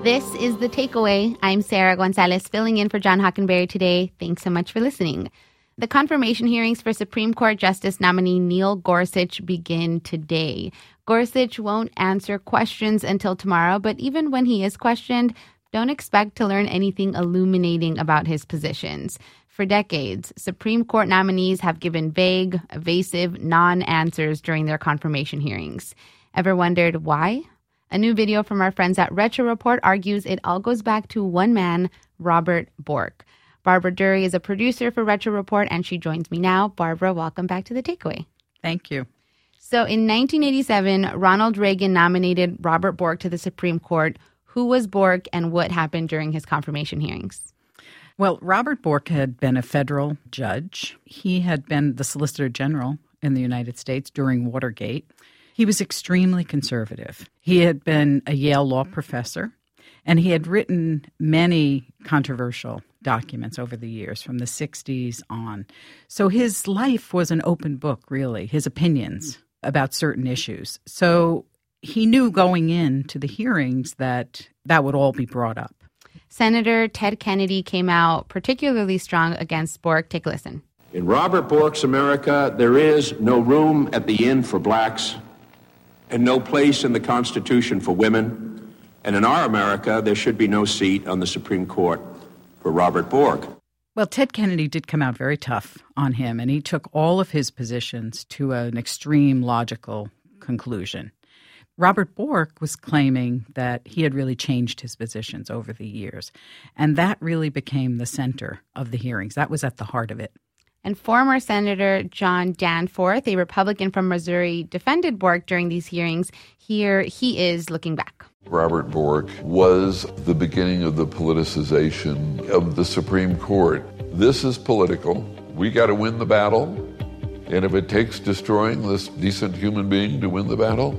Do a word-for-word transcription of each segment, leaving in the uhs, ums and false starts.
This is The Takeaway. I'm Sarah Gonzalez, filling in for John Hockenberry today. Thanks so much for listening. The confirmation hearings for Supreme Court Justice nominee Neil Gorsuch begin today. Gorsuch won't answer questions until tomorrow, but even when he is questioned, don't expect to learn anything illuminating about his positions. For decades, Supreme Court nominees have given vague, evasive, non-answers during their confirmation hearings. Ever wondered why? A new video from our friends at Retro Report argues it all goes back to one man, Robert Bork. Barbara Dury is a producer for Retro Report, and she joins me now. Barbara, welcome back to The Takeaway. Thank you. So in nineteen eighty-seven, Ronald Reagan nominated Robert Bork to the Supreme Court. Who was Bork and what happened during his confirmation hearings? Well, Robert Bork had been a federal judge. He had been the Solicitor General in the United States during Watergate. He was extremely conservative. He had been a Yale law professor, and he had written many controversial documents over the years from the sixties on. So his life was an open book, really, his opinions about certain issues. So he knew going into the hearings that that would all be brought up. Senator Ted Kennedy came out particularly strong against Bork. Take a listen. In Robert Bork's America, there is no room at the inn for blacks and no place in the Constitution for women. And in our America, there should be no seat on the Supreme Court for Robert Bork. Well, Ted Kennedy did come out very tough on him, and he took all of his positions to an extreme logical conclusion. Robert Bork was claiming that he had really changed his positions over the years, and that really became the center of the hearings. That was at the heart of it. And former Senator John Danforth, a Republican from Missouri, defended Bork during these hearings. Here he is looking back. Robert Bork was the beginning of the politicization of the Supreme Court. This is political. We got to win the battle. And if it takes destroying this decent human being to win the battle,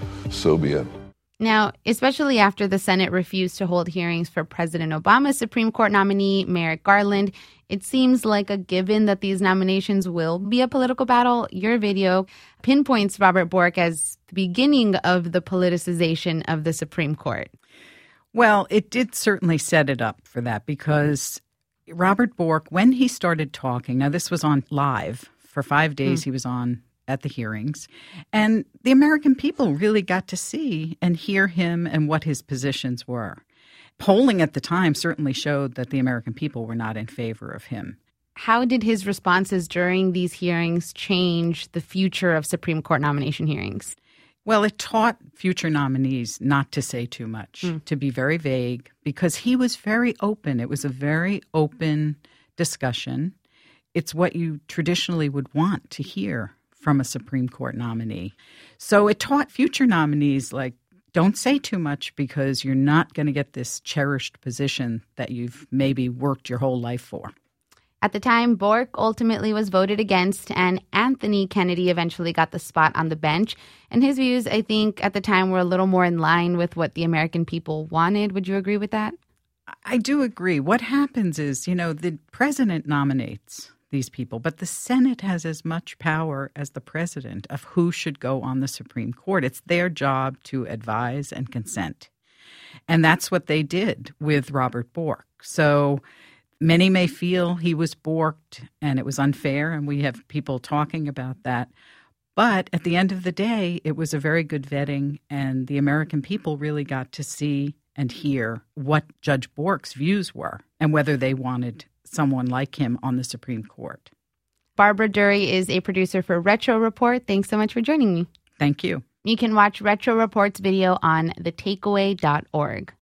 so be it. Now, especially after the Senate refused to hold hearings for President Obama's Supreme Court nominee, Merrick Garland, it seems like a given that these nominations will be a political battle. Your video pinpoints Robert Bork as the beginning of the politicization of the Supreme Court. Well, it did certainly set it up for that because Robert Bork, when he started talking, now this was on live for five days, mm. he was on at the hearings, and the American people really got to see and hear him and what his positions were. Polling at the time certainly showed that the American people were not in favor of him. How did his responses during these hearings change the future of Supreme Court nomination hearings? Well, it taught future nominees not to say too much, mm. to be very vague, because he was very open. It was a very open discussion. It's what you traditionally would want to hear from a Supreme Court nominee. So it taught future nominees, like, don't say too much because you're not going to get this cherished position that you've maybe worked your whole life for. At the time, Bork ultimately was voted against, and Anthony Kennedy eventually got the spot on the bench. And his views, I think, at the time were a little more in line with what the American people wanted. Would you agree with that? I do agree. What happens is, you know, the president nominates these people, but the Senate has as much power as the president of who should go on the Supreme Court. It's their job to advise and consent. And that's what they did with Robert Bork. So many may feel he was borked and it was unfair, and we have people talking about that. But at the end of the day, it was a very good vetting, and the American people really got to see and hear what Judge Bork's views were and whether they wanted someone like him on the Supreme Court. Barbara Dury is a producer for Retro Report. Thanks so much for joining me. Thank you. You can watch Retro Report's video on the takeaway dot org.